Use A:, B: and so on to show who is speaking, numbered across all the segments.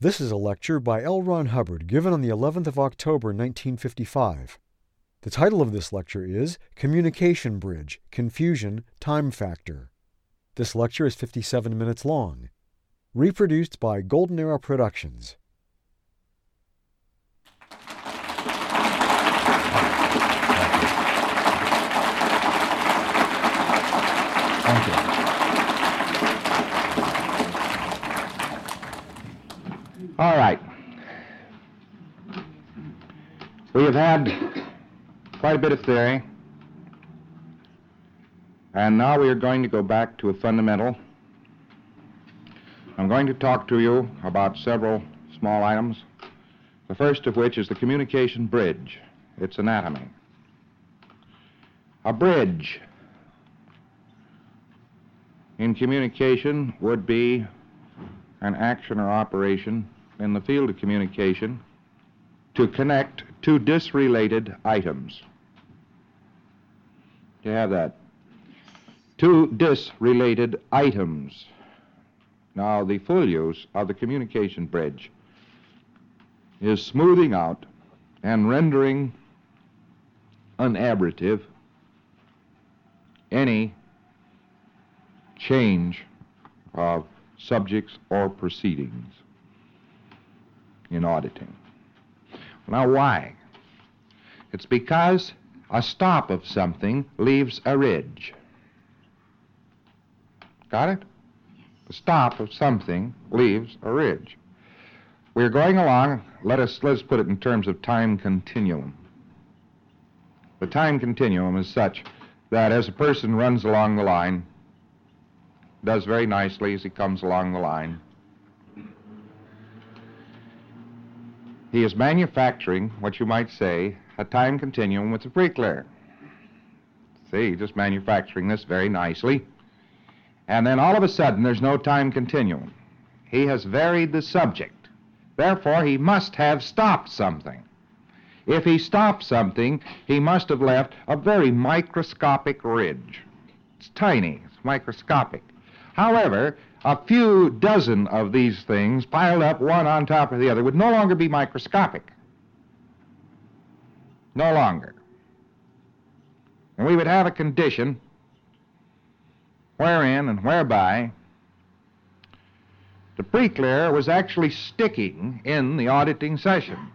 A: This is a lecture by L. Ron Hubbard given on the 11th of October, 1955. The title of this lecture is Communication Bridge, Confusion, Time Factor. This lecture is 57 minutes long. Reproduced by Golden Era Productions.
B: Thank you. All right. We have had quite a bit of theory, and now we are going to go back to a fundamental. I'm going to talk to you about several small items, the first of which is the communication bridge, its anatomy. A bridge in communication would be an action or operation in the field of communication to connect two disrelated items. You have that. Two disrelated items. Now, the full use of the communication bridge is smoothing out and rendering unablative any change of subjects or proceedings in auditing. Now, why? It's because a stop of something leaves a ridge. Got it? The stop of something leaves a ridge. We're going along, let's put it in terms of time continuum. The time continuum is such that as a person runs along the line, does very nicely as he comes along the line, he is manufacturing what you might say a time continuum with the pre-clear. See, just manufacturing this very nicely. And then all of a sudden there's no time continuum. He has varied the subject. Therefore, he must have stopped something. If he stopped something, he must have left a very microscopic ridge. It's tiny, it's microscopic. However, a few dozen of these things piled up one on top of the other would no longer be microscopic. No longer. And we would have a condition wherein and whereby the pre-clear was actually sticking in the auditing session.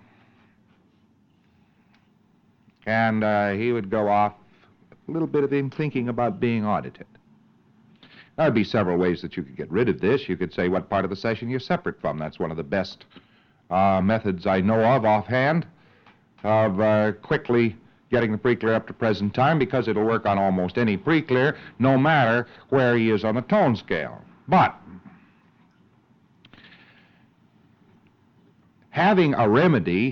B: And he would go off, a little bit of him thinking about being audited. There would be several ways that you could get rid of this. You could say what part of the session you're separate from. That's one of the best methods I know of offhand of quickly getting the pre-clear up to present time, because it'll work on almost any pre-clear, no matter where he is on the tone scale. But having a remedy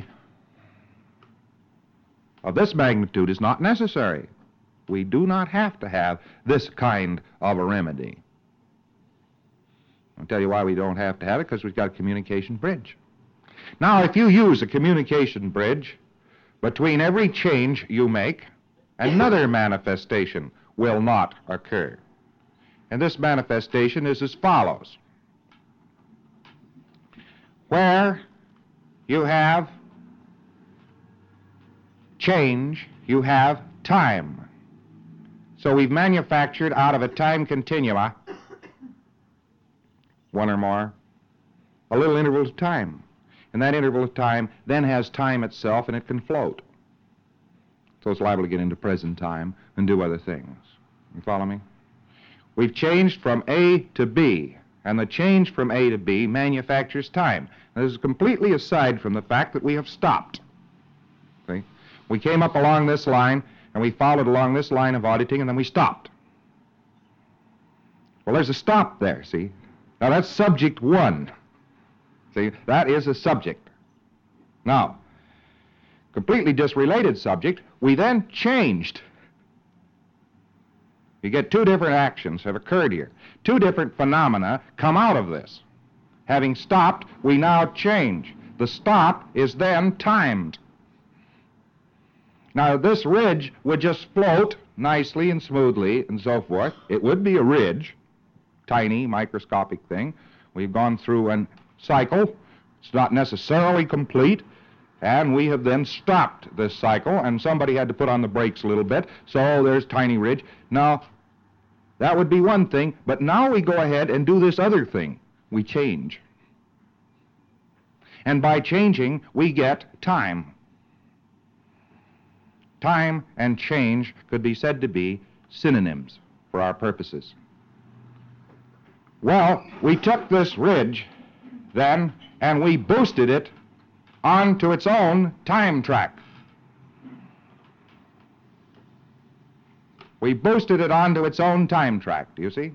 B: of this magnitude is not necessary. We do not have to have this kind of a remedy. I'll tell you why we don't have to have it, because we've got a communication bridge. Now, if you use a communication bridge, between every change you make, another manifestation will not occur. And this manifestation is as follows. Where you have change, you have time. So we've manufactured out of a time continua, one or more, a little interval of time. And that interval of time then has time itself, and it can float. So it's liable to get into present time and do other things. You follow me? We've changed from A to B, and the change from A to B manufactures time. Now, this is completely aside from the fact that we have stopped. See? We came up along this line, and we followed along this line of auditing, and then we stopped. Well, there's a stop there, see? Now, that's subject one. See, that is a subject. Now, completely disrelated subject, we then changed. You get two different actions have occurred here. Two different phenomena come out of this. Having stopped, we now change. The stop is then timed. Now, this ridge would just float nicely and smoothly and so forth. It would be a ridge, tiny, microscopic thing. We've gone through a cycle, It's not necessarily complete, and we have then stopped this cycle, and somebody had to put on the brakes a little bit, so there's Tiny Ridge. Now, that would be one thing, but now we go ahead and do this other thing. We change. And by changing, we get time. Time and change could be said to be synonyms for our purposes. Well, we took this ridge then and we boosted it onto its own time track. We boosted it onto its own time track, do you see?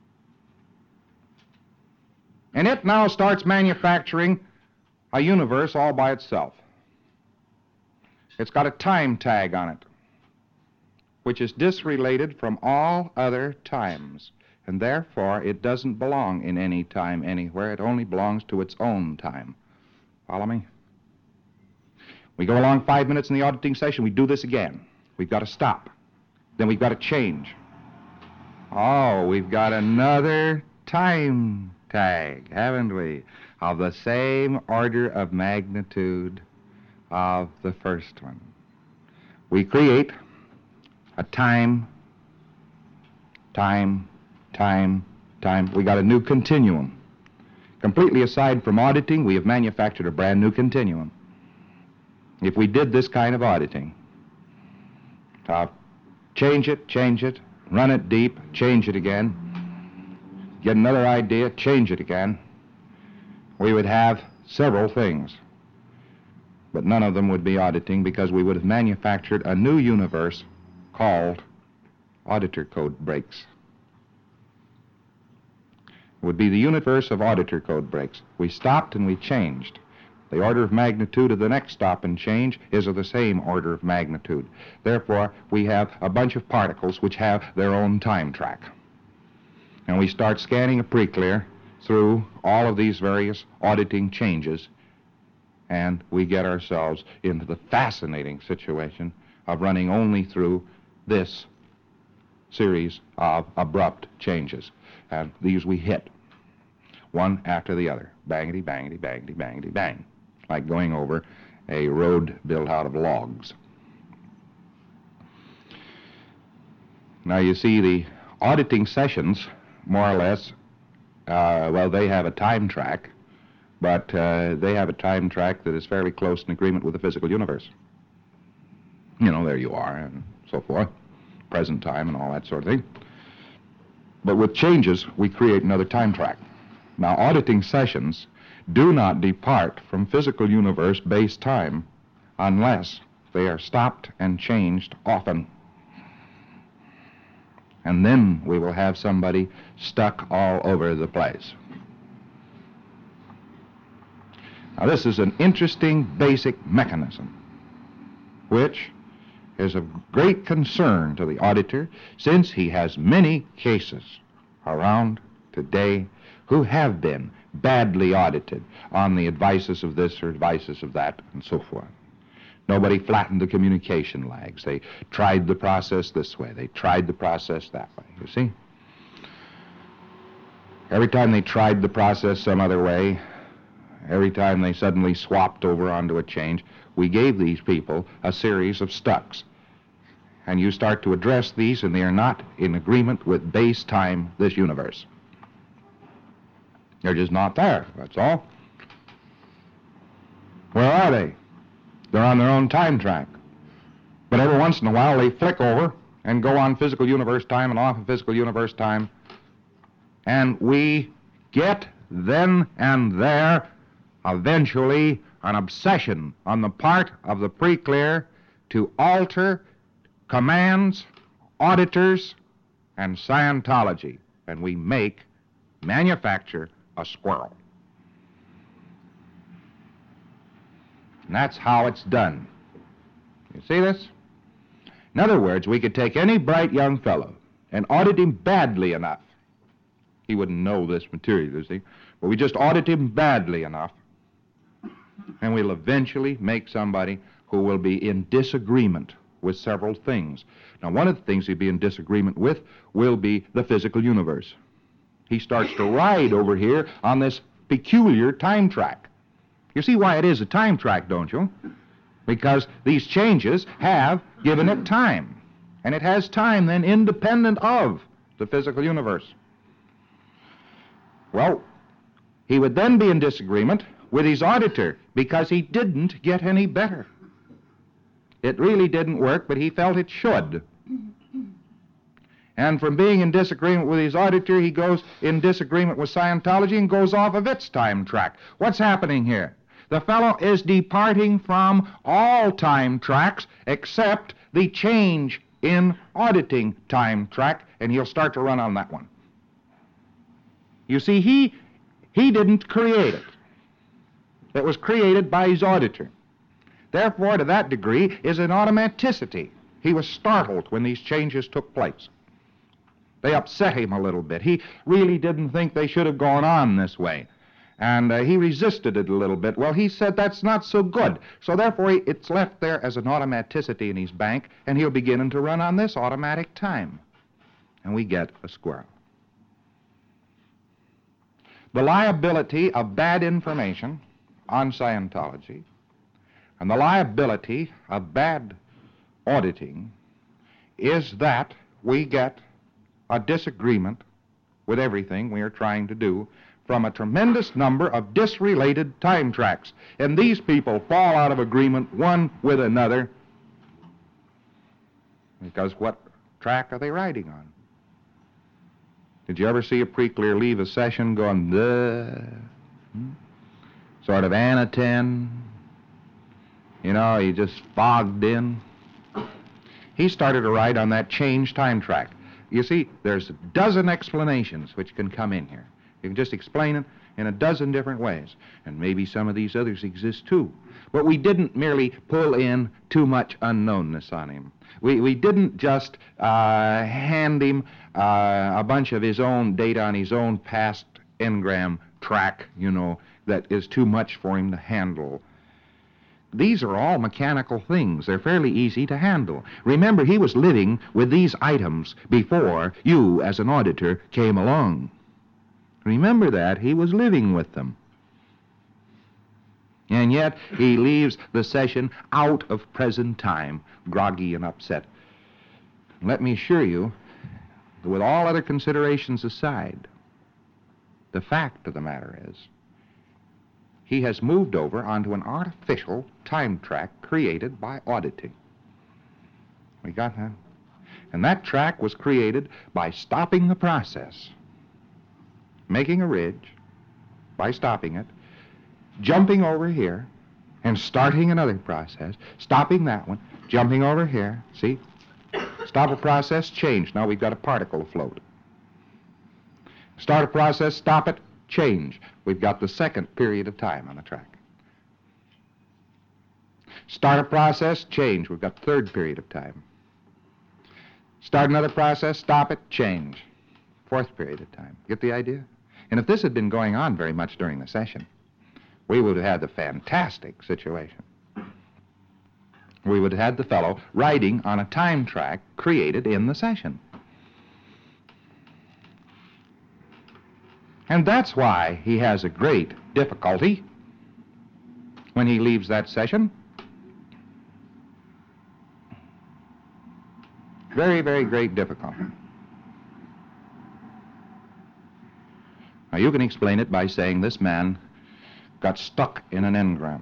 B: And it now starts manufacturing a universe all by itself. It's got a time tag on it, which is disrelated from all other times, and therefore it doesn't belong in any time anywhere. It only belongs to its own time. Follow me? We go along 5 minutes in the auditing session, we do this again. We've got to stop. Then we've got to change. Oh, we've got another time tag, haven't we? Of the same order of magnitude of the first one. We create a time. We got a new continuum. Completely aside from auditing, we have manufactured a brand new continuum. If we did this kind of auditing, change it, run it deep, change it again, get another idea, change it again, we would have several things. But none of them would be auditing because we would have manufactured a new universe called auditor code breaks. It would be the universe of auditor code breaks. We stopped and we changed. The order of magnitude of the next stop and change is of the same order of magnitude. Therefore, we have a bunch of particles which have their own time track. And we start scanning a pre-clear through all of these various auditing changes, and we get ourselves into the fascinating situation of running only through this series of abrupt changes. And these we hit, one after the other. Bangity, bangity, bangity, bangity, bang. Like going over a road built out of logs. Now you see the auditing sessions, more or less, well, they have a time track, but they have a time track that is fairly close in agreement with the physical universe. You know, there you are, and so forth, present time and all that sort of thing. But with changes, we create another time track. Now, auditing sessions do not depart from physical universe-based time unless they are stopped and changed often. And then we will have somebody stuck all over the place. Now, this is an interesting basic mechanism, which is of great concern to the auditor, since he has many cases around today who have been badly audited on the advices of this or advices of that, and so forth. Nobody flattened the communication lags. They tried the process this way. They tried the process that way, you see? Every time they tried the process some other way, every time they suddenly swapped over onto a change, we gave these people a series of stucks. And you start to address these, and they are not in agreement with base time, this universe. They're just not there, that's all. Where are they? They're on their own time track. But every once in a while, they flick over and go on physical universe time and off of physical universe time. And we get then and there eventually an obsession on the part of the pre-clear to alter commands, auditors, and Scientology. And we manufacture a squirrel. And that's how it's done. You see this? In other words, we could take any bright young fellow and audit him badly enough. He wouldn't know this material, you see, but we just audit him badly enough, and we'll eventually make somebody who will be in disagreement with several things. Now, one of the things he'd be in disagreement with will be the physical universe. He starts to ride over here on this peculiar time track. You see why it is a time track, don't you? Because these changes have given it time. And it has time then independent of the physical universe. Well, he would then be in disagreement with his auditor because he didn't get any better. It really didn't work, but he felt it should. And from being in disagreement with his auditor, he goes in disagreement with Scientology and goes off of its time track. What's happening here? The fellow is departing from all time tracks except the change in auditing time track, and he'll start to run on that one. You see, he didn't create it. It was created by his auditor. Therefore, to that degree, is an automaticity. He was startled when these changes took place. They upset him a little bit. He really didn't think they should have gone on this way. And he resisted it a little bit. Well, he said that's not so good. So therefore, it's left there as an automaticity in his bank, and he'll begin to run on this automatic time. And we get a squirrel. The liability of bad information on Scientology and the liability of bad auditing is that we get a disagreement with everything we are trying to do from a tremendous number of disrelated time tracks. And these people fall out of agreement one with another because what track are they riding on? Did you ever see a pre-clear leave a session going, sort of anaten? You know, he just fogged in. He started to ride on that change time track. You see, there's a dozen explanations which can come in here. You can just explain it in a dozen different ways. And maybe some of these others exist too. But we didn't merely pull in too much unknownness on him. We didn't just hand him a bunch of his own data on his own past engram track, you know, that is too much for him to handle. These are all mechanical things. They're fairly easy to handle. Remember, he was living with these items before you, as an auditor, came along. Remember that. He was living with them. And yet, he leaves the session out of present time, groggy and upset. Let me assure you, with all other considerations aside, the fact of the matter is, he has moved over onto an artificial time track created by auditing. We got that? And that track was created by stopping the process, making a ridge, by stopping it, jumping over here, and starting another process, stopping that one, jumping over here, see? Stop a process, change. Now we've got a particle afloat. Start a process, stop it, change. We've got the second period of time on the track. Start a process, change. We've got the third period of time. Start another process, stop it, change. Fourth period of time. Get the idea? And if this had been going on very much during the session, we would have had the fantastic situation. We would have had the fellow riding on a time track created in the session. And that's why he has a great difficulty when he leaves that session. Very, very great difficulty. Now, you can explain it by saying this man got stuck in an engram.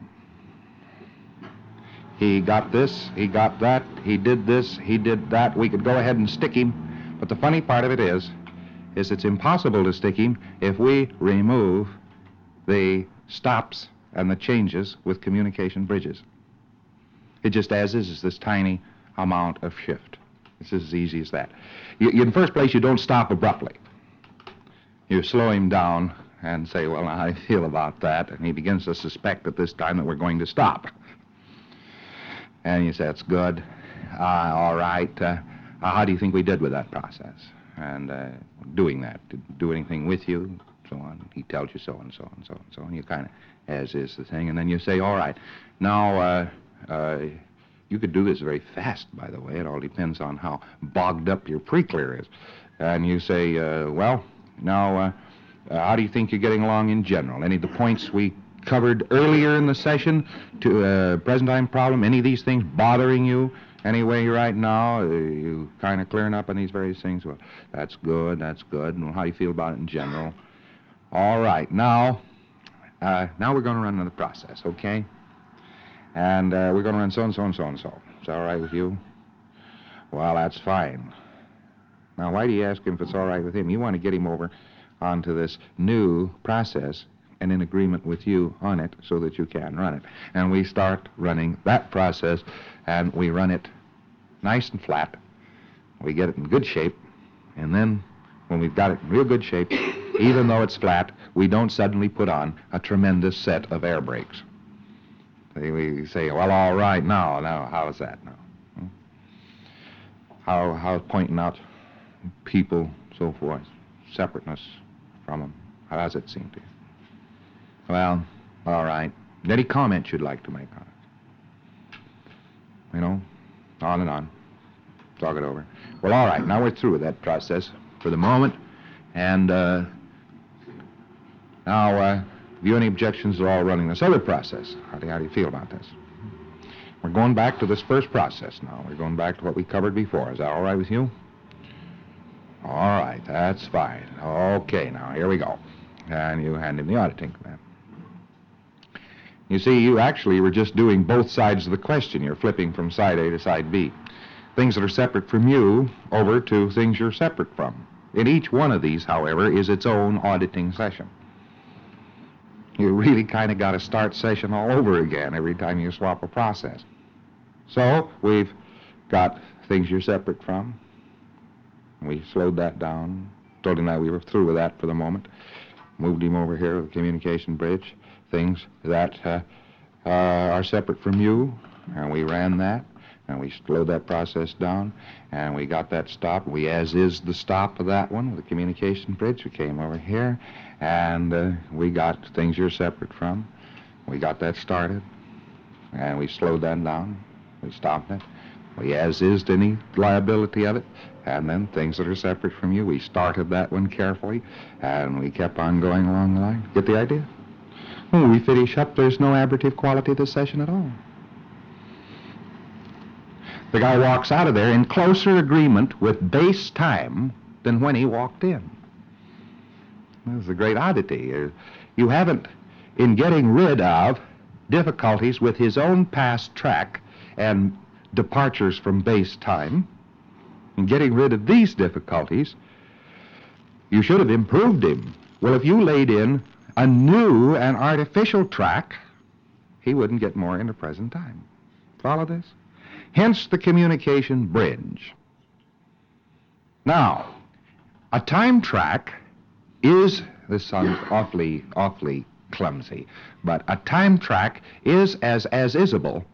B: He got this, he got that, he did this, he did that. We could go ahead and stick him. But the funny part of it is it's impossible to stick him if we remove the stops and the changes with communication bridges. It just as is this tiny amount of shift. It's as easy as that. In the first place, you don't stop abruptly. You slow him down and say, well, now, how do you feel about that? And he begins to suspect at this time that we're going to stop. And you say, that's good. All right. How do you think we did with that process? And doing that, did it do anything with you, so on. He tells you so and so and so and so, and you kind of, as is the thing, and then you say, all right, now, you could do this very fast, by the way. It all depends on how bogged up your pre-clear is. And you say, well, now, how do you think you're getting along in general? Any of the points we covered earlier in the session to present time problem? Any of these things bothering you anyway right now? You kind of clearing up on these various things? Well, that's good, that's good. And how do you feel about it in general? All right, now we're going to run another process, okay? And we're going to run so and so and so and so. Is that all right with you? Well, that's fine. Now, why do you ask him if it's all right with him? You want to get him over onto this new process and in agreement with you on it so that you can run it. And we start running that process, and we run it nice and flat. We get it in good shape, and then when we've got it in real good shape, even though it's flat, we don't suddenly put on a tremendous set of air brakes. We say, well, all right, now, how's that now? How pointing out people, so forth, separateness from them, how does it seem to you? Well, all right. Any comments you'd like to make on it? You know, on and on. Talk it over. Well, all right, now we're through with that process for the moment, and now, have you any objections to all running this other process? How do you feel about this? We're going back to this first process now. We're going back to what we covered before. Is that all right with you? All right, that's fine. Okay, now, here we go. And you hand him the auditing command. You see, you actually were just doing both sides of the question. You're flipping from side A to side B. Things that are separate from you over to things you're separate from. In each one of these, however, is its own auditing session. You really kind of got to start session all over again every time you swap a process. So we've got things you're separate from. We slowed that down, told him that we were through with that for the moment, moved him over here with the communication bridge, things that are separate from you, and we ran that, and we slowed that process down, and we got that stopped. We as-is the stop of that one with the communication bridge. We came over here, and we got things you're separate from. We got that started, and we slowed that down. We stopped it. We as-is any liability of it, and then things that are separate from you. We started that one carefully, and we kept on going along the line. Get the idea? When we finish up, there's no ablative quality of the session at all. The guy walks out of there in closer agreement with base time than when he walked in. This is a great oddity. You haven't, in getting rid of difficulties with his own past track and departures from base time, in getting rid of these difficulties, you should have improved him. Well, if you laid in a new and artificial track, he wouldn't get more into present time. Follow this? Hence the communication bridge. Now, a time track is, this sounds awfully clumsy, but a time track is as-isable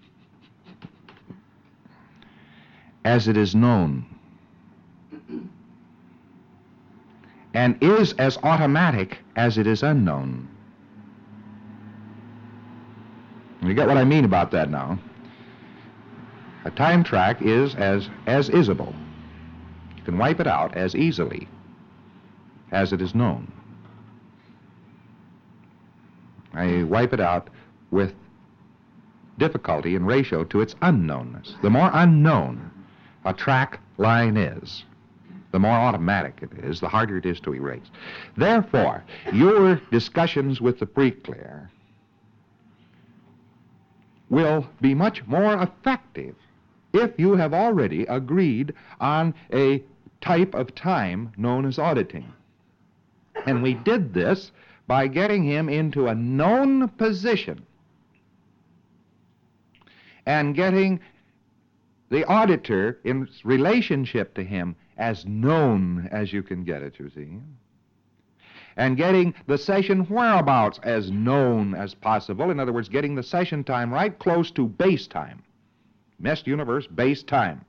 B: as it is known, and is as automatic as it is unknown. You get what I mean about that now? A time track is as-isable. You can wipe it out as easily as it is known. I wipe it out with difficulty in ratio to its unknownness. The more unknown a track line is, the more automatic it is, the harder it is to erase. Therefore, your discussions with the pre-clear will be much more effective if you have already agreed on a type of time known as auditing. And we did this by getting him into a known position and getting the auditor in relationship to him as known as you can get it, you see, and getting the session whereabouts as known as possible. In other words, getting the session time right close to base time. Messed universe, base time.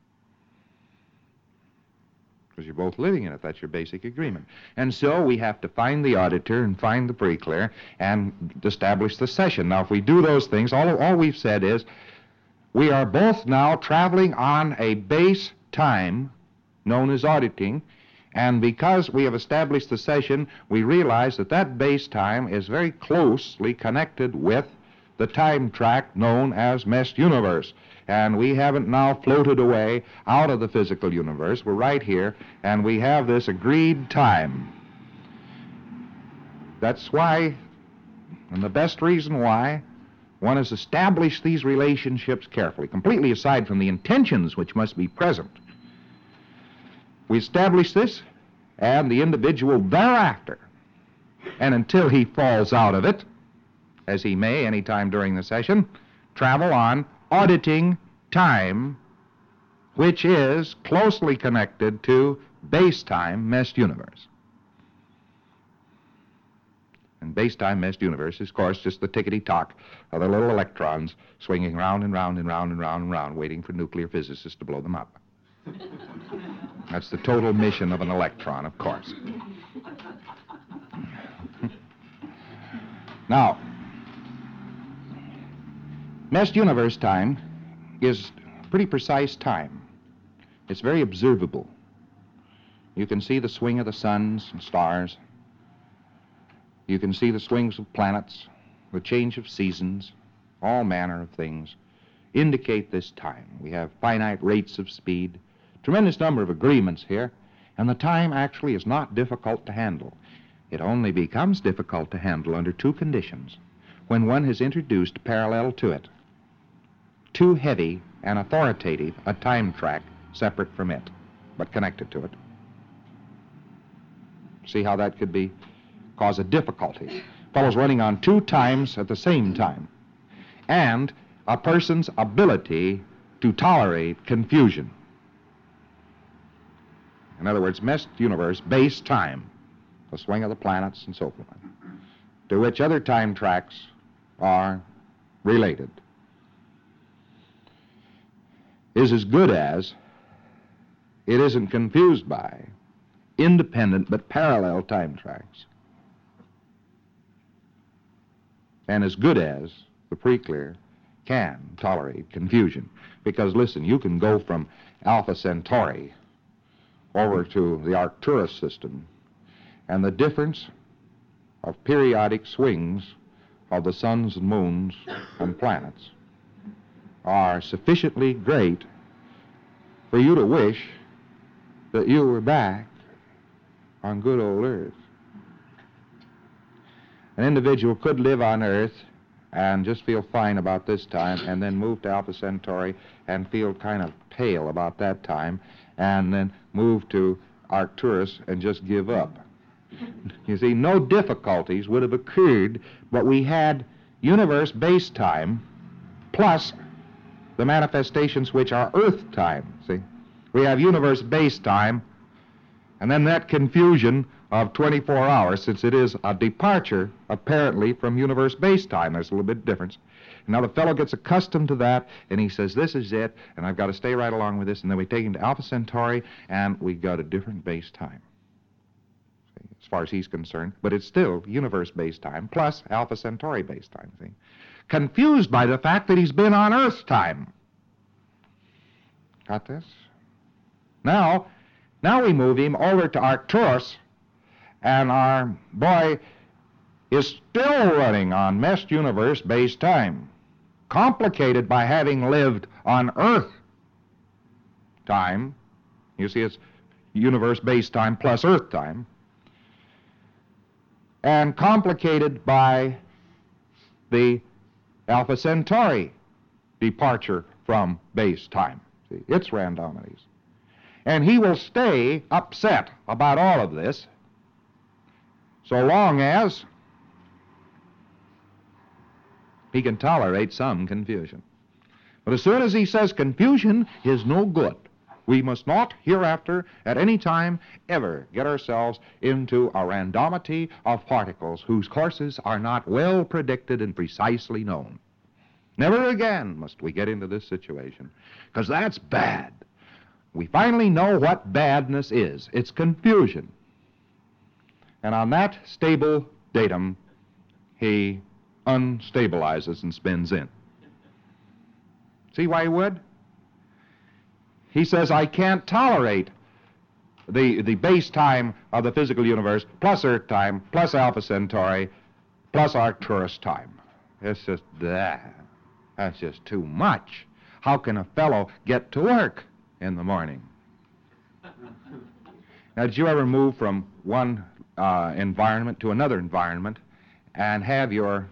B: Because you're both living in it. That's your basic agreement. And so we have to find the auditor and find the pre-clear and establish the session. Now, if we do those things, all we've said is we are both now traveling on a base time known as auditing, And because we have established the session, we realize that that base time is very closely connected with the time track known as Messed Universe. And we haven't now floated away out of the physical universe. We're right here, and we have this agreed time. That's why, and the best reason why, one has established these relationships carefully, completely aside from the intentions which must be present. We establish this, and the individual thereafter, and until he falls out of it, as he may any time during the session, travel on auditing time, which is closely connected to base time Messed Universe. And base time Messed Universe is, of course, just the tickety-tock of the little electrons swinging round and round and round and round and round, waiting for nuclear physicists to blow them up. That's the total mission of an electron, of course. Now, Messed Universe time is pretty precise time. It's very observable. You can see the swing of the suns and stars. You can see the swings of planets, the change of seasons, all manner of things indicate this time. We have finite rates of speed, tremendous number of agreements here, and the time actually is not difficult to handle. It only becomes difficult to handle under two conditions: when one has introduced parallel to it too heavy and authoritative a time track separate from it, but connected to it. See how that could cause a difficulty? Fellows running on two times at the same time, and a person's ability to tolerate confusion. In other words, Messed Universe, base time, the swing of the planets and so forth, to which other time tracks are related, is as good as, it isn't confused by, independent but parallel time tracks, and as good as the pre-clear can tolerate confusion. Because listen, you can go from Alpha Centauri over to the Arcturus system, and the difference of periodic swings of the suns and moons and planets are sufficiently great for you to wish that you were back on good old Earth. An individual could live on Earth and just feel fine about this time, and then move to Alpha Centauri and feel kind of pale about that time, and then move to Arcturus and just give up. You see, no difficulties would have occurred, but we had universe base time plus the manifestations which are Earth time, see? We have universe base time, and then that confusion of 24 hours, since it is a departure, apparently, from universe base time. There's a little bit of difference. Now the fellow gets accustomed to that, and he says, this is it, and I've got to stay right along with this, and then we take him to Alpha Centauri, and we got a different base time, see, as far as he's concerned, but it's still universe base time plus Alpha Centauri base time, see? Confused by the fact that he's been on Earth time. Got this? Now we move him over to Arcturus, and our boy is still running on Messed Universe base time, complicated by having lived on Earth time. You see, it's universe base time plus Earth time, and complicated by the Alpha Centauri departure from base time, see, its randomities. And he will stay upset about all of this so long as he can tolerate some confusion. But as soon as he says confusion is no good, we must not hereafter at any time ever get ourselves into a randomity of particles whose courses are not well predicted and precisely known. Never again must we get into this situation, because that's bad. We finally know what badness is. It's confusion. And on that stable datum, he unstabilizes and spins in. See why he would? He says, I can't tolerate the base time of the physical universe, plus Earth time, plus Alpha Centauri, plus Arcturus time. It's just that. That's just too much. How can a fellow get to work in the morning? Now, did you ever move from one environment to another environment and have your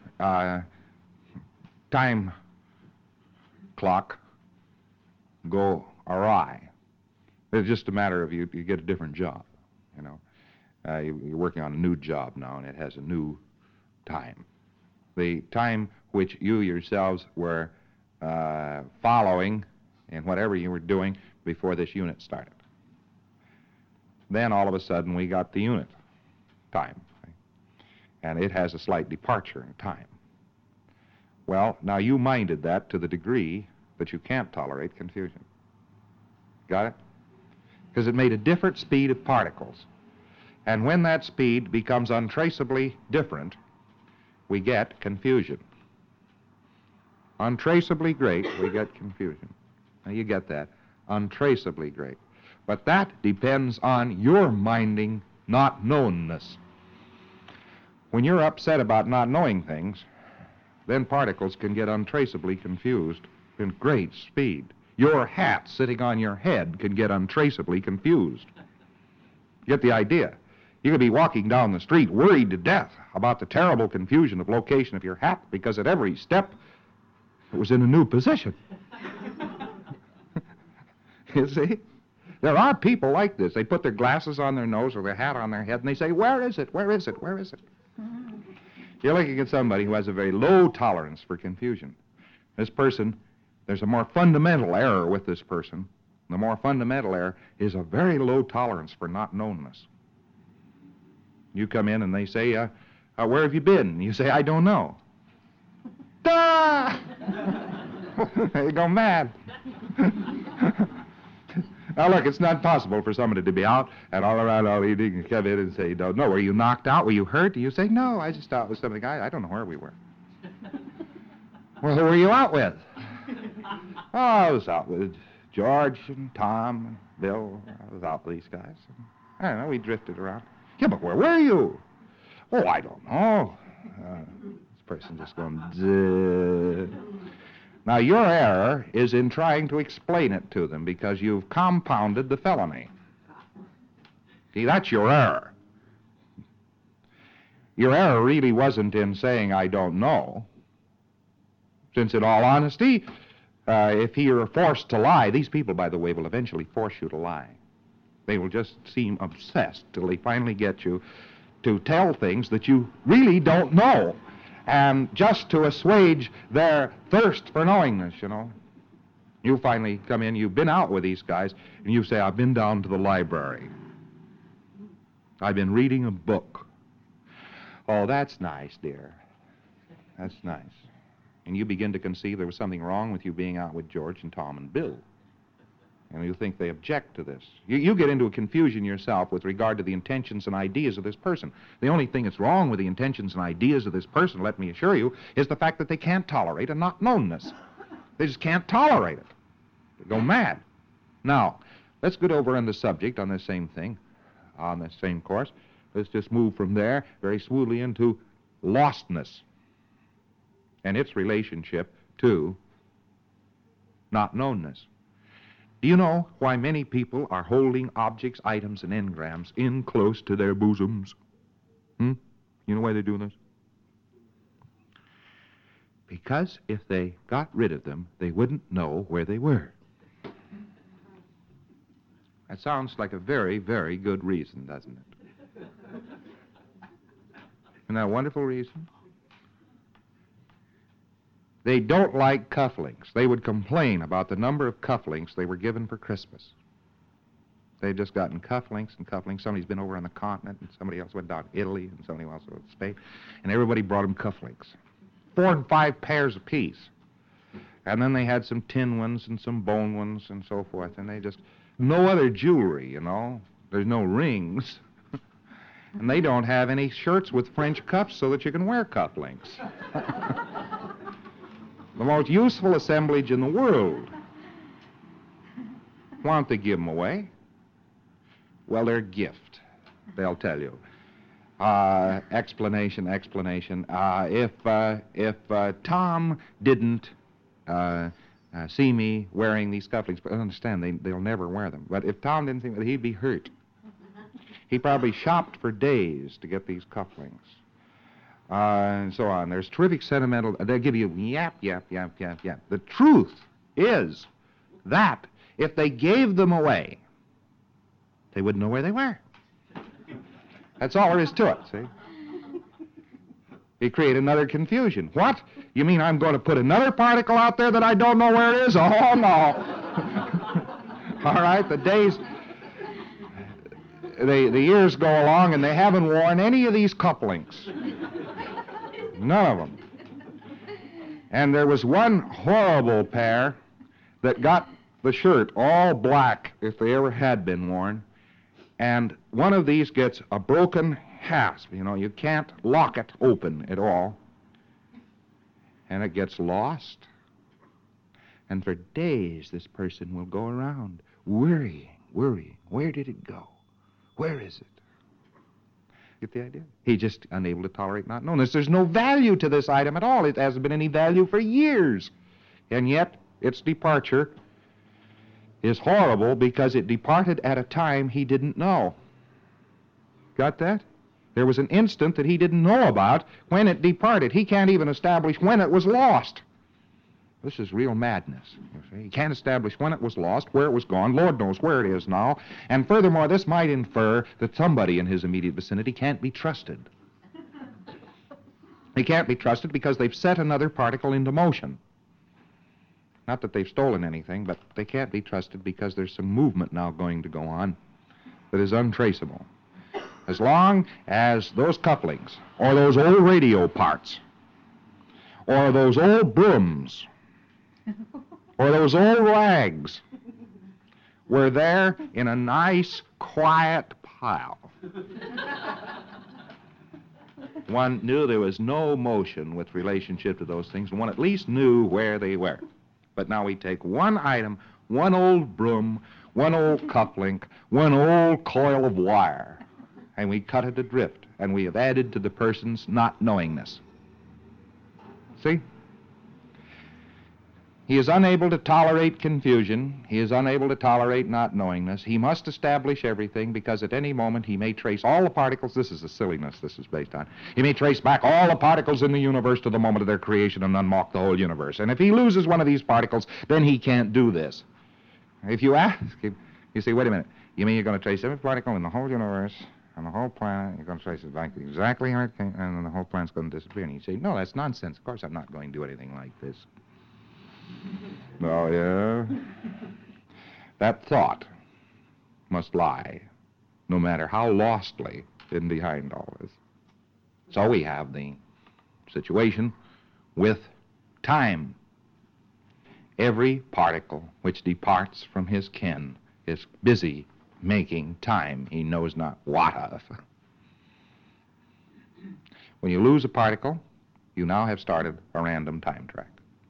B: time clock go awry? It's just a matter of you get a different job, you know. You're working on a new job now, and it has a new time. The time which you yourselves were following in whatever you were doing before this unit started. Then all of a sudden we got the unit time, and it has a slight departure in time. Well, now you minded that to the degree that you can't tolerate confusion. Got it? Because it made a different speed of particles. And when that speed becomes untraceably different, we get confusion. Untraceably great, we get confusion. Now you get that. Untraceably great. But that depends on your minding not knownness. When you're upset about not knowing things, then particles can get untraceably confused in great speed. Your hat sitting on your head can get untraceably confused. Get the idea? You could be walking down the street worried to death about the terrible confusion of location of your hat because at every step it was in a new position. You see? There are people like this. They put their glasses on their nose or their hat on their head and they say, where is it? Where is it? Where is it? You're looking at somebody who has a very low tolerance for confusion. This person, there's a more fundamental error with this person. The more fundamental error is a very low tolerance for not knownness. You come in and they say, where have you been? And you say, I don't know. Duh! They go mad. Now, look, it's not possible for somebody to be out and all around all evening and come in and say, you don't know. Were you knocked out? Were you hurt? You say, no, I just out with something. I don't know where we were. Well, who were you out with? Oh, I was out with George and Tom and Bill. I was out with these guys. I don't know, we drifted around. Yeah, but where were you? Oh, I don't know. This person just going, Zzzz. Now, your error is in trying to explain it to them because you've compounded the felony. See, that's your error. Your error really wasn't in saying, I don't know. Since, in all honesty, if you're forced to lie, these people, by the way, will eventually force you to lie. They will just seem obsessed till they finally get you to tell things that you really don't know. And just to assuage their thirst for knowingness, you know. You finally come in, you've been out with these guys, and you say, I've been down to the library. I've been reading a book. Oh, that's nice, dear. That's nice. And you begin to conceive there was something wrong with you being out with George and Tom and Bill. And you think they object to this. You get into a confusion yourself with regard to the intentions and ideas of this person. The only thing that's wrong with the intentions and ideas of this person, let me assure you, is the fact that they can't tolerate a not knownness. They just can't tolerate it. They go mad. Now, let's get over on the subject on this same thing, on this same course. Let's just move from there very smoothly into lostness and its relationship to not knownness. Do you know why many people are holding objects, items, and engrams in close to their bosoms? You know why they do this? Because if they got rid of them, they wouldn't know where they were. That sounds like a very, very good reason, doesn't it? Isn't that a wonderful reason? They don't like cufflinks. They would complain about the number of cufflinks they were given for Christmas. They'd just gotten cufflinks and cufflinks. Somebody's been over on the continent, and somebody else went down to Italy, and somebody else went to Spain, and everybody brought them cufflinks. 4 and 5 pairs apiece. And then they had some tin ones and some bone ones and so forth, and they just, no other jewelry, you know. There's no rings. And they don't have any shirts with French cuffs so that you can wear cufflinks. The most useful assemblage in the world. Why don't they give them away? Well, their gift, they'll tell you. Explanation. If Tom didn't see me wearing these cufflinks, but understand, they'll never wear them. But if Tom didn't see me, he'd be hurt. He probably shopped for days to get these cufflinks. And so on. There's terrific sentimental, they'll give you yap. The truth is that if they gave them away, they wouldn't know where they were. That's all there is to it, see? You create another confusion. What? You mean I'm going to put another particle out there that I don't know where it is? Oh, no. All right, the days, the years go along, and they haven't worn any of these cufflinks. None of them. And there was one horrible pair that got the shirt all black, if they ever had been worn, and one of these gets a broken hasp. You know, you can't lock it open at all, and it gets lost. And for days, this person will go around worrying. Where did it go? Where is it? Get the idea? He's just unable to tolerate not knowing this. There's no value to this item at all. It hasn't been any value for years. And yet, its departure is horrible because it departed at a time he didn't know. Got that? There was an instant that he didn't know about when it departed. He can't even establish when it was lost. This is real madness. You see? He can't establish when it was lost, where it was gone. Lord knows where it is now. And furthermore, this might infer that somebody in his immediate vicinity can't be trusted. He can't be trusted because they've set another particle into motion. Not that they've stolen anything, but they can't be trusted because there's some movement now going to go on that is untraceable. As long as those couplings, or those old radio parts, or those old brooms, or those old rags were there in a nice, quiet pile, one knew there was no motion with relationship to those things, and one at least knew where they were. But now we take one item, one old broom, one old cufflink, one old coil of wire, and we cut it adrift, and we have added to the person's not knowingness. See? He is unable to tolerate confusion. He is unable to tolerate not knowingness. He must establish everything because at any moment he may trace all the particles. This is the silliness this is based on. He may trace back all the particles in the universe to the moment of their creation and unmark the whole universe. And if he loses one of these particles, then he can't do this. If you ask him, you say, wait a minute, you mean you're going to trace every particle in the whole universe and the whole planet, you're going to trace it back exactly how it came, and then the whole planet's going to disappear? And you say, no, that's nonsense. Of course I'm not going to do anything like this. Oh, yeah? That thought must lie, no matter how lostly, in behind all this. So we have the situation with time. Every particle which departs from his ken is busy making time he knows not what of. When you lose a particle, you now have started a random time track.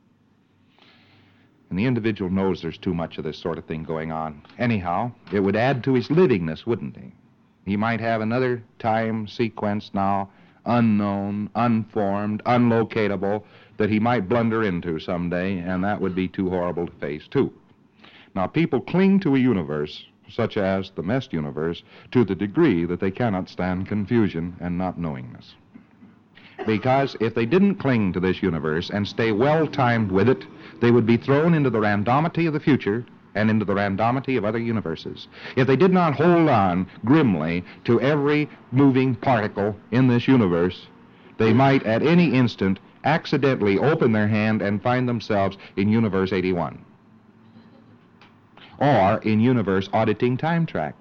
B: And the individual knows there's too much of this sort of thing going on. Anyhow, it would add to his livingness, wouldn't he? He might have another time sequence now, unknown, unformed, unlocatable, that he might blunder into someday, and that would be too horrible to face, too. Now, people cling to a universe, such as the Mest universe, to the degree that they cannot stand confusion and not knowingness. Because if they didn't cling to this universe and stay well-timed with it, they would be thrown into the randomity of the future and into the randomity of other universes. If they did not hold on grimly to every moving particle in this universe, they might at any instant accidentally open their hand and find themselves in Universe 81. Or in Universe Auditing Time Track.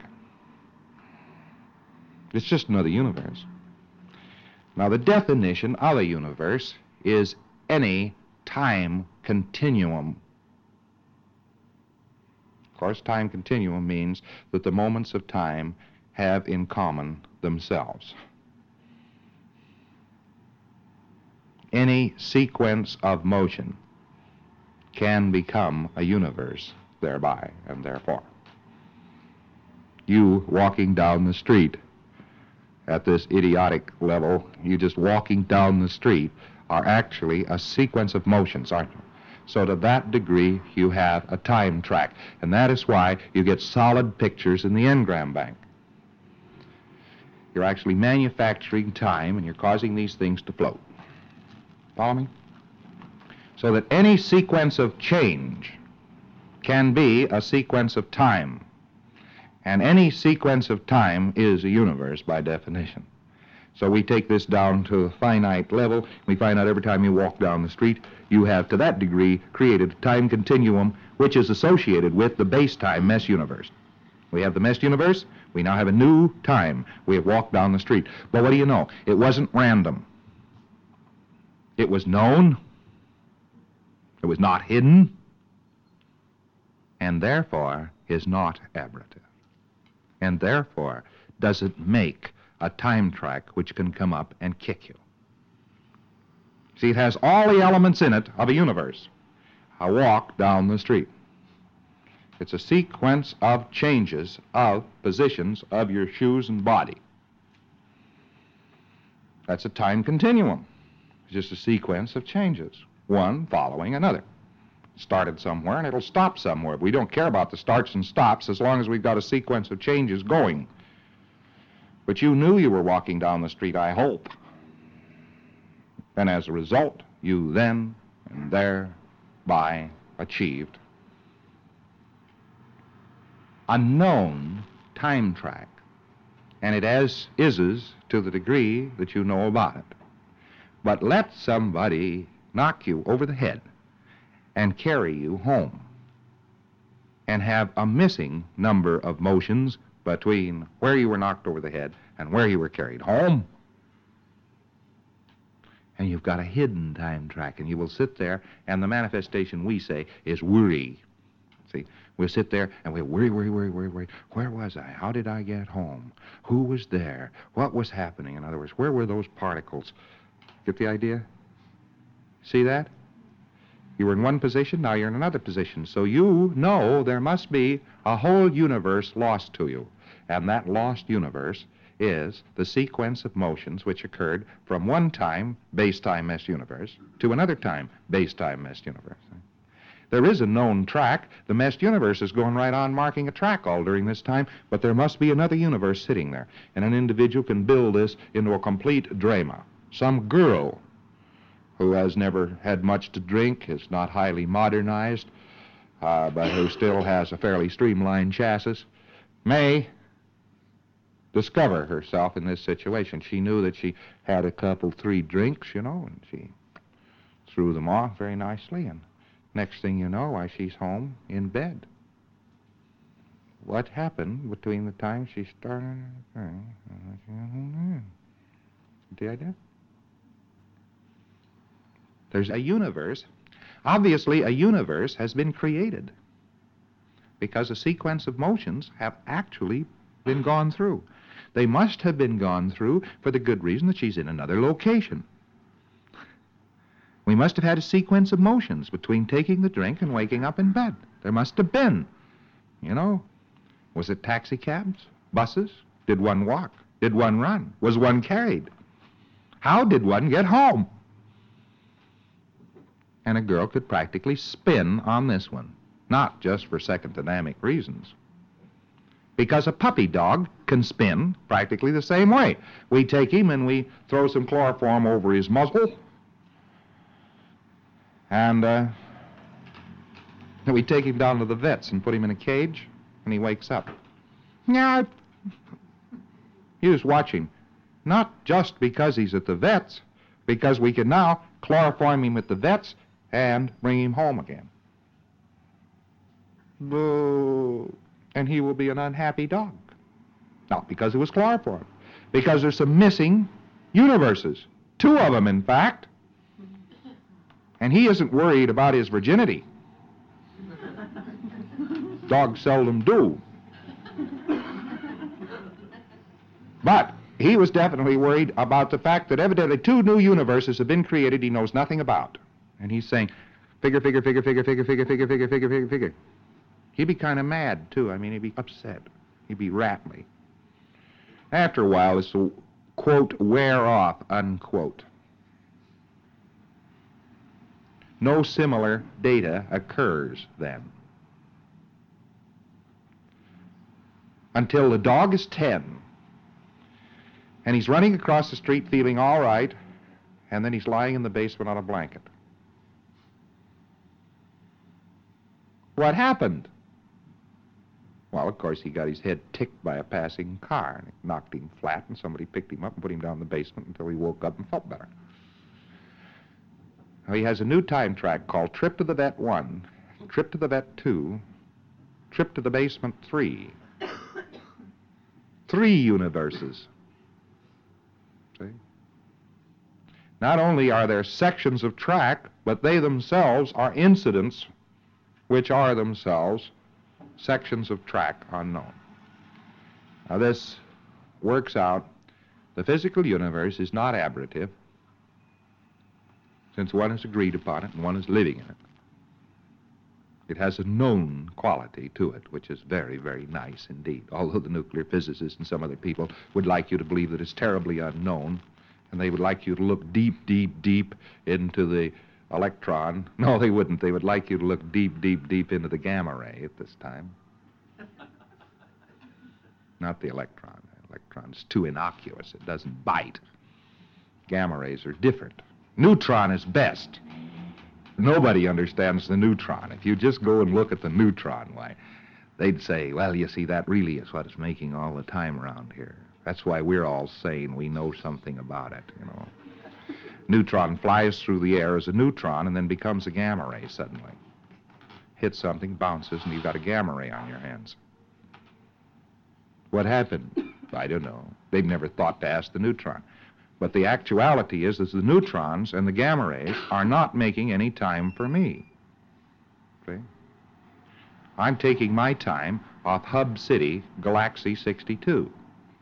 B: It's just another universe. Now, the definition of a universe is any time continuum. Of course, time continuum means that the moments of time have in common themselves. Any sequence of motion can become a universe thereby and therefore. you walking down the street at this idiotic level, you just walking down the street, are actually a sequence of motions, aren't you? So to that degree, you have a time track. And that is why you get solid pictures in the engram bank. You're actually manufacturing time, and you're causing these things to float. Follow me? So that any sequence of change can be a sequence of time. And any sequence of time is a universe by definition. So we take this down to a finite level. We find out every time you walk down the street, you have, to that degree, created a time continuum which is associated with the base-time mesh universe. We have the mesh universe. We now have a new time. We have walked down the street. But what do you know? It wasn't random. It was known. It was not hidden. And therefore is not aberrative. And therefore doesn't make a time track which can come up and kick you. See, it has all the elements in it of a universe. A walk down the street. It's a sequence of changes of positions of your shoes and body. That's a time continuum. It's just a sequence of changes, one following another. Started somewhere and it'll stop somewhere. We don't care about the starts and stops as long as we've got a sequence of changes going. But you knew you were walking down the street, I hope. And as a result, you then and thereby achieved a known time track. And it is to the degree that you know about it. But let somebody knock you over the head and carry you home and have a missing number of motions between where you were knocked over the head and where you were carried home. And you've got a hidden time track, and you will sit there, and the manifestation, we say, is worry. See, we'll sit there and we'll worry. Where was I? How did I get home? Who was there? What was happening? In other words, where were those particles? Get the idea? See that? You were in one position, now you're in another position. So you know there must be a whole universe lost to you. And that lost universe is the sequence of motions which occurred from one time, base-time mesh universe, to another time, base-time mesh universe. There is a known track. The meshed universe is going right on marking a track all during this time, but there must be another universe sitting there. And an individual can build this into a complete drama. Some girl who has never had much to drink, is not highly modernized, but who still has a fairly streamlined chassis, may discover herself in this situation. She knew that she had a couple, 3 drinks, you know, and she threw them off very nicely, and next thing you know, why, she's home in bed. What happened between the time she started? The idea? There's a universe. Obviously, a universe has been created because a sequence of motions have actually been gone through. They must have been gone through for the good reason that she's in another location. We must have had a sequence of motions between taking the drink and waking up in bed. There must have been. You know, was it taxicabs, buses? Did one walk? Did one run? Was one carried? How did one get home? And a girl could practically spin on this one, not just for second dynamic reasons. Because a puppy dog can spin practically the same way. We take him and we throw some chloroform over his muzzle, and we take him down to the vet's and put him in a cage, and he wakes up. Now, you just watch him. Not just because he's at the vet's, because we can now chloroform him at the vet's and bring him home again. Boo. And he will be an unhappy dog. Not because it was chloroform, because there's some missing universes. 2 of them, in fact. And he isn't worried about his virginity. Dogs seldom do. But he was definitely worried about the fact that evidently 2 new universes have been created he knows nothing about. And he's saying, figure. He'd be kind of mad, too. I mean, he'd be upset. He'd be rattly. After a while, this will, quote, wear off, unquote. No similar data occurs then. Until the dog is 10, and he's running across the street feeling all right, and then he's lying in the basement on a blanket. What happened? Well, of course, he got his head ticked by a passing car, and it knocked him flat, and somebody picked him up and put him down in the basement until he woke up and felt better. Now, he has a new time track called Trip to the Vet 1, Trip to the Vet 2, Trip to the Basement 3. 3 universes. See? Not only are there sections of track, but they themselves are incidents which are themselves sections of track unknown. Now this works out. The physical universe is not aberrative, since one has agreed upon it and one is living in it. It has a known quality to it, which is very, very nice indeed, although the nuclear physicists and some other people would like you to believe that it's terribly unknown, and they would like you to look deep, deep, deep into the electron. No, they wouldn't. They would like you to look deep, deep, deep into the gamma ray at this time. Not the electron. The electron's too innocuous. It doesn't bite. Gamma rays are different. Neutron is best. Nobody understands the neutron. If you just go and look at the neutron, why, they'd say, well, you see, that really is what it's making all the time around here. That's why we're all saying we know something about it, you know. Neutron flies through the air as a neutron and then becomes a gamma ray suddenly. Hits something, bounces, and you've got a gamma ray on your hands. What happened? I don't know. They've never thought to ask the neutron. But the actuality is that the neutrons and the gamma rays are not making any time for me. See? I'm taking my time off Hub City, Galaxy 62.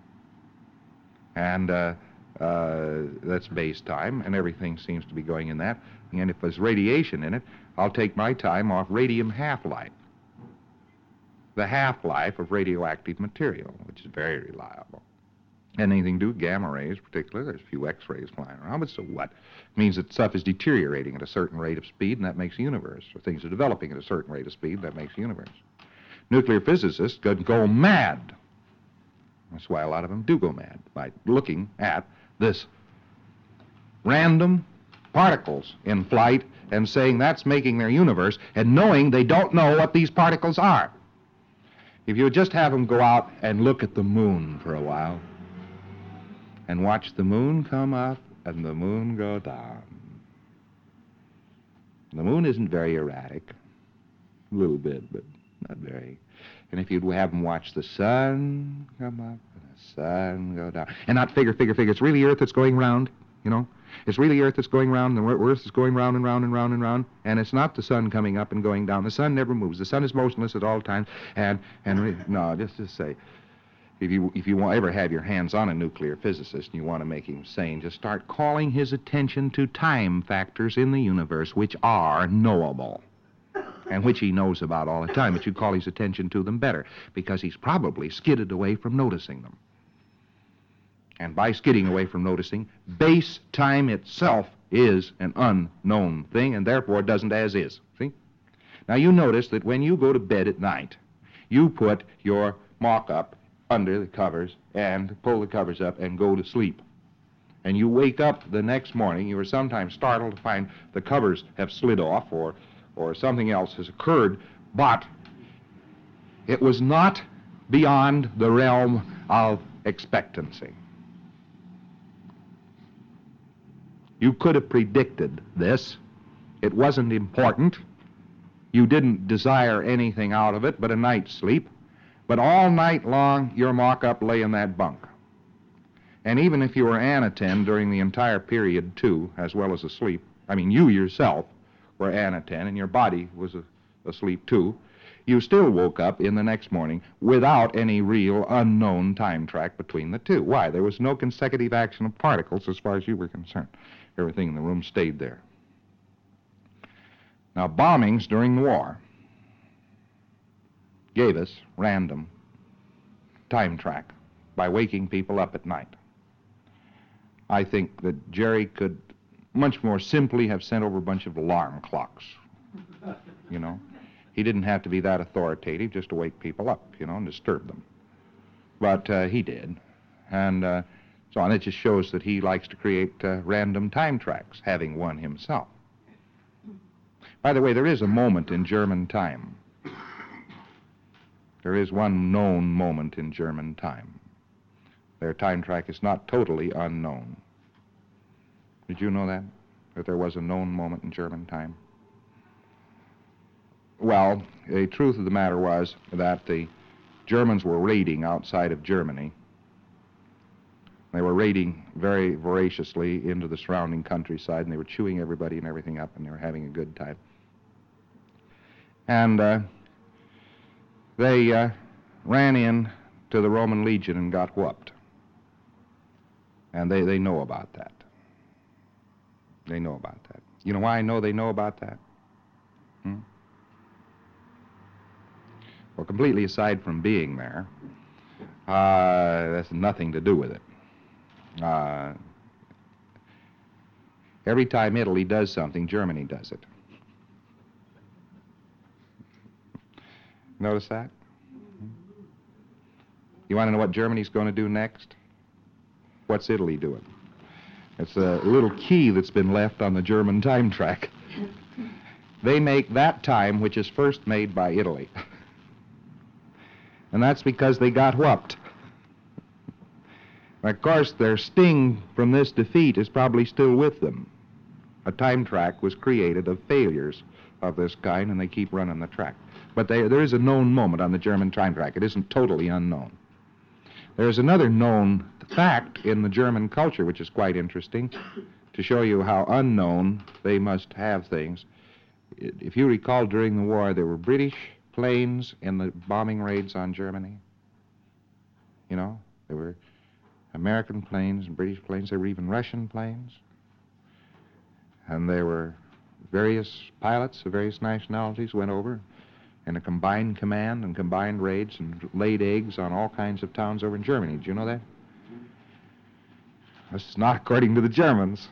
B: And that's base time, and everything seems to be going in that. And if there's radiation in it, I'll take my time off radium half-life. The half-life of radioactive material, which is very reliable. Anything to do with gamma rays, particularly, there's a few X-rays flying around, but so what? It means that stuff is deteriorating at a certain rate of speed, and that makes a universe. Or things are developing at a certain rate of speed, that makes a universe. Nuclear physicists could go mad. That's why a lot of them do go mad, by looking at this random particles in flight and saying that's making their universe, and knowing they don't know what these particles are. If you would just have them go out and look at the moon for a while, and watch the moon come up and the moon go down. The moon isn't very erratic, a little bit, but not very. And if you'd have them watch the sun come up and the sun go down, and not figure, it's really Earth that's going round, you know? It's really Earth that's going round, and the Earth is going round and round and round and round, and it's not the sun coming up and going down. The sun never moves. The sun is motionless at all times, no, just to say, if you ever have your hands on a nuclear physicist and you want to make him sane, just start calling his attention to time factors in the universe which are knowable and which he knows about all the time, but you call his attention to them better because he's probably skidded away from noticing them. And by skidding away from noticing, base time itself is an unknown thing and therefore doesn't as is. See? Now you notice that when you go to bed at night, you put your mock-up under the covers and pull the covers up and go to sleep. And you wake up the next morning, you are sometimes startled to find the covers have slid off or something else has occurred, but it was not beyond the realm of expectancy. You could have predicted this. It wasn't important. You didn't desire anything out of it but a night's sleep. But all night long, your mock-up lay in that bunk. And even if you were anaten during the entire period, too, as well as asleep, I mean, you yourself were anaten and your body was asleep, too, you still woke up in the next morning without any real unknown time track between the two. Why? There was no consecutive action of particles as far as you were concerned. Everything in the room stayed there. Now, bombings during the war gave us random time track by waking people up at night. I think that Jerry could much more simply have sent over a bunch of alarm clocks, you know. He didn't have to be that authoritative just to wake people up, you know, and disturb them. But he did. And so on. It just shows that he likes to create random time tracks, having one himself. By the way, there is a moment in German time. There is one known moment in German time. Their time track is not totally unknown. Did you know that? That there was a known moment in German time? Well, the truth of the matter was that the Germans were raiding outside of Germany. They were raiding very voraciously into the surrounding countryside, and they were chewing everybody and everything up, and they were having a good time. And they ran in to the Roman Legion and got whooped. And they know about that. They know about that. You know why I know they know about that? Well, completely aside from being there, that's nothing to do with it. Every time Italy does something, Germany does it. Notice that? You want to know what Germany's going to do next? What's Italy doing? It's a little key that's been left on the German time track. They make that time which is first made by Italy. And that's because they got whooped. Of course, their sting from this defeat is probably still with them. A time track was created of failures of this kind, and they keep running the track. But there is a known moment on the German time track. It isn't totally unknown. There's another known fact in the German culture, which is quite interesting, to show you how unknown they must have things. If you recall, during the war, there were British planes in the bombing raids on Germany. You know, there were American planes and British planes. There were even Russian planes. And there were various pilots of various nationalities went over in a combined command and combined raids and laid eggs on all kinds of towns over in Germany. Did you know that? This is not according to the Germans.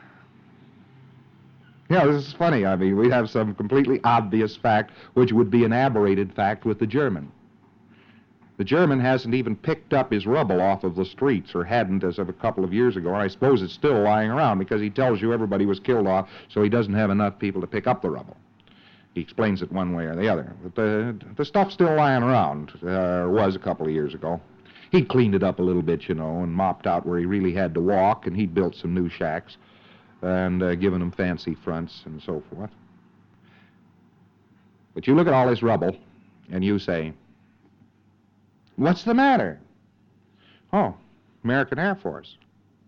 B: Yeah, this is funny. I mean, we have some completely obvious fact, which would be an aberrated fact with the German. The German hasn't even picked up his rubble off of the streets, or hadn't as of a couple of years ago, and I suppose it's still lying around because he tells you everybody was killed off, so he doesn't have enough people to pick up the rubble. He explains it one way or the other. But the stuff's still lying around, was a couple of years ago. He cleaned it up a little bit, you know, and mopped out where he really had to walk, and he'd built some new shacks and given them fancy fronts and so forth. But you look at all this rubble, and you say, what's the matter? Oh, American Air Force.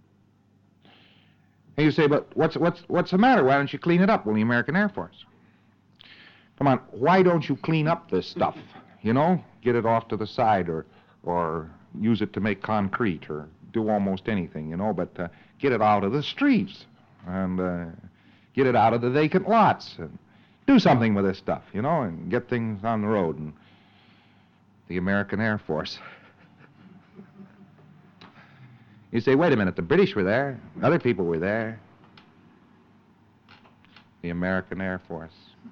B: And you say, but what's the matter? Why don't you clean it up? Well, the American Air Force. Come on, why don't you clean up this stuff? You know, get it off to the side or use it to make concrete or do almost anything, you know, but get it out of the streets and get it out of the vacant lots and do something with this stuff, you know, and get things on the road. And the American Air Force. You say, wait a minute, the British were there, other people were there. The American Air Force.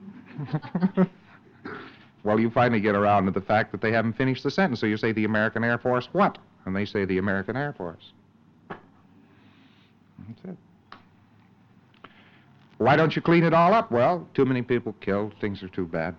B: Well, you finally get around to the fact that they haven't finished the sentence, so you say, the American Air Force what? And they say, the American Air Force. That's it. Why don't you clean it all up? Well, too many people killed, things are too bad.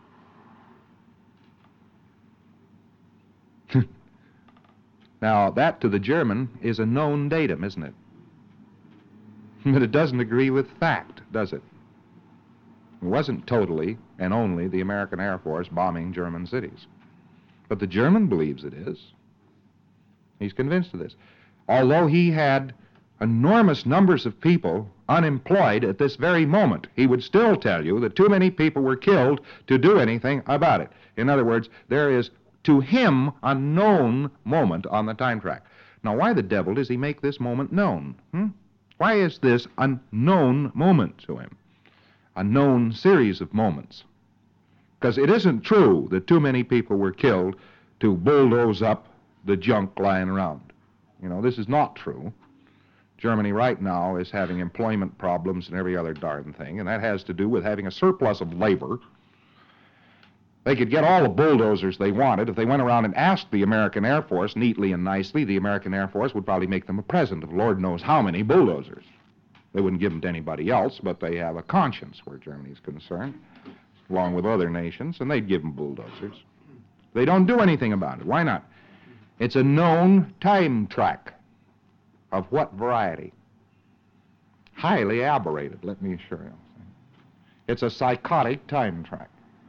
B: Now, that to the German is a known datum, isn't it? But it doesn't agree with fact, does it? It wasn't totally and only the American Air Force bombing German cities. But the German believes it is. He's convinced of this. Although he had enormous numbers of people unemployed at this very moment, he would still tell you that too many people were killed to do anything about it. In other words, there is, to him, a known moment on the time track. Now, why the devil does he make this moment known? Why is this a known moment to him? A known series of moments. Because it isn't true that too many people were killed to bulldoze up the junk lying around. This is not true. Germany right now is having employment problems and every other darn thing, and that has to do with having a surplus of labor. They could get all the bulldozers they wanted. If they went around and asked the American Air Force neatly and nicely, the American Air Force would probably make them a present of Lord knows how many bulldozers. They wouldn't give them to anybody else, but they have a conscience where Germany's concerned, along with other nations, and they'd give them bulldozers. They don't do anything about it. Why not? It's a known time track. Of what variety? Highly aberrated, let me assure you. It's a psychotic time track.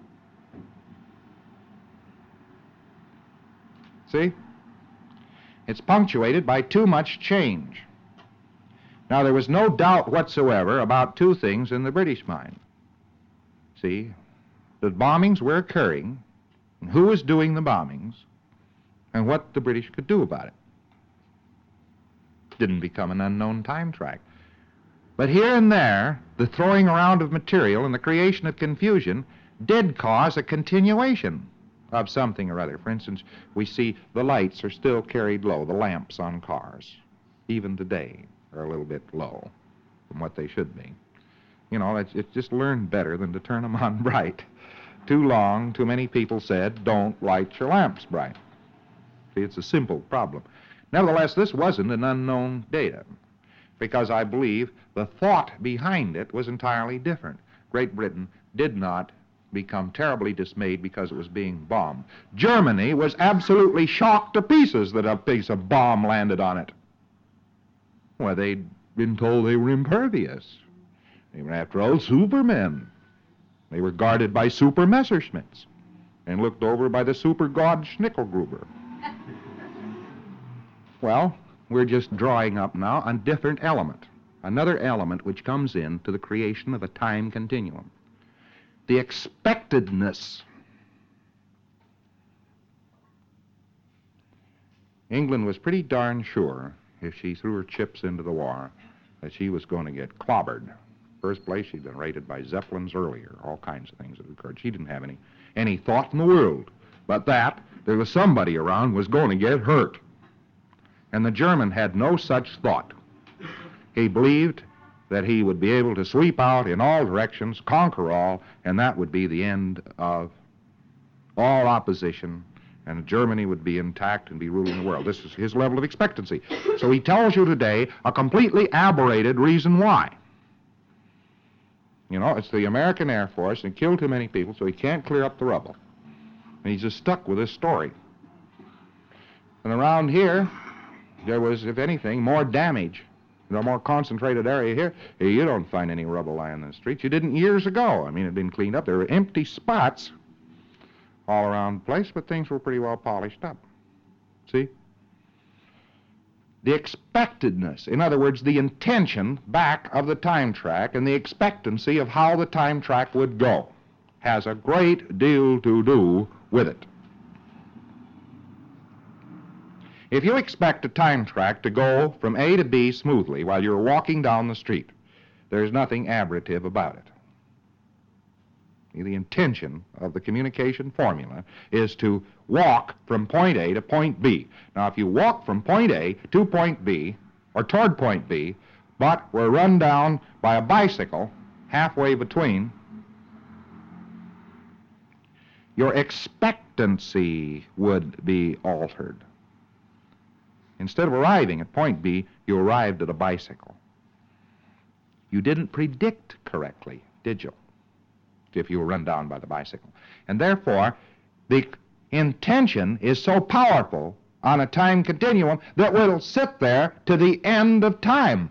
B: See? It's punctuated by too much change. Now, there was no doubt whatsoever about two things in the British mind. See, the bombings were occurring, and who was doing the bombings, and what the British could do about it. Didn't become an unknown time track. But here and there, the throwing around of material and the creation of confusion did cause a continuation of something or other. For instance, we see the lights are still carried low, the lamps on cars, even today, are a little bit low from what they should be. It's just learned better than to turn them on bright. Too long, too many people said, don't light your lamps bright. See, it's a simple problem. Nevertheless, this wasn't an unknown data, because I believe the thought behind it was entirely different. Great Britain did not become terribly dismayed because it was being bombed. Germany was absolutely shocked to pieces that a piece of bomb landed on it. Well, they'd been told they were impervious. They were, after all, supermen. They were guarded by super Messerschmitts and looked over by the super god Schnickelgruber. Well, we're just drawing up now a different element, another element which comes into the creation of a time continuum. The expectedness. England was pretty darn sure, if she threw her chips into the war, that she was going to get clobbered. First place, she'd been raided by Zeppelins earlier, all kinds of things that occurred. She didn't have any thought in the world, but that there was somebody around was going to get hurt. And the German had no such thought. He believed that he would be able to sweep out in all directions, conquer all, and that would be the end of all opposition, and Germany would be intact and be ruling the world. This is his level of expectancy. So he tells you today a completely aberrated reason why. It's the American Air Force, and killed too many people, so he can't clear up the rubble. And he's just stuck with this story. And around here, there was, if anything, more damage. A more concentrated area here. You don't find any rubble lying in the streets. You didn't years ago. It had been cleaned up. There were empty spots all around the place, but things were pretty well polished up. See? The expectedness, in other words, the intention back of the time track and the expectancy of how the time track would go, has a great deal to do with it. If you expect a time track to go from A to B smoothly while you're walking down the street, there's nothing aberrative about it. The intention of the communication formula is to walk from point A to point B. Now, if you walk from point A to point B, or toward point B, but were run down by a bicycle halfway between, your expectancy would be altered. Instead of arriving at point B, you arrived at a bicycle. You didn't predict correctly, did you? If you were run down by the bicycle. And therefore, the intention is so powerful on a time continuum that will sit there to the end of time.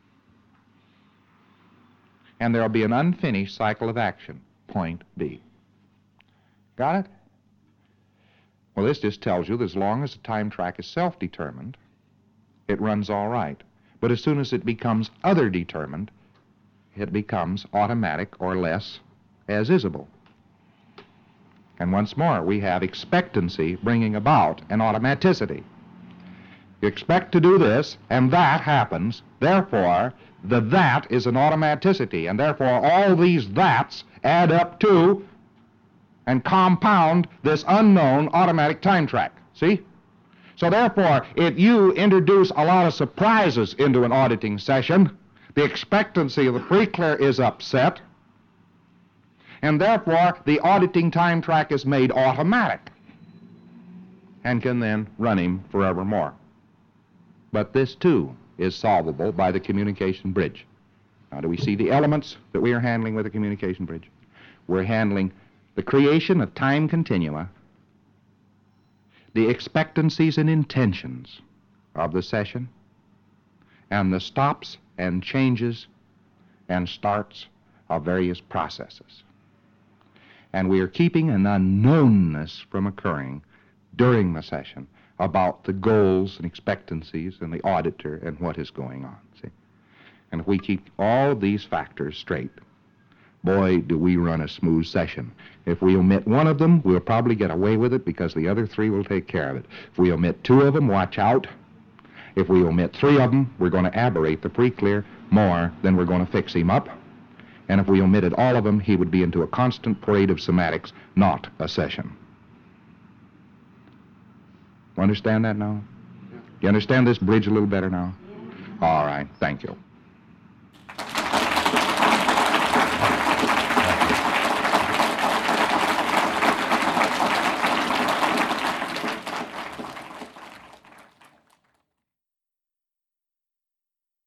B: And there will be an unfinished cycle of action, point B. Got it? Well, this just tells you that as long as the time track is self-determined, it runs all right. But as soon as it becomes other-determined, it becomes automatic or less as-isable. And once more, we have expectancy bringing about an automaticity. You expect to do this, and that happens. Therefore, the that is an automaticity, and therefore all these that's add up to and compound this unknown automatic time track. See? So therefore, if you introduce a lot of surprises into an auditing session, the expectancy of the pre-clear is upset, and therefore the auditing time track is made automatic and can then run him forevermore. But this too is solvable by the communication bridge. Now, do we see the elements that we are handling with the communication bridge? We're handling the creation of time continua, the expectancies and intentions of the session, and the stops and changes and starts of various processes. And we are keeping an unknownness from occurring during the session about the goals and expectancies and the auditor and what is going on. See? And if we keep all of these factors straight, boy, do we run a smooth session. If we omit one of them, we'll probably get away with it because the other three will take care of it. If we omit two of them, watch out. If we omit three of them, we're going to aberrate the pre-clear more than we're going to fix him up. And if we omitted all of them, he would be into a constant parade of somatics, not a session. You understand that now? You understand this bridge a little better now? All right, thank you.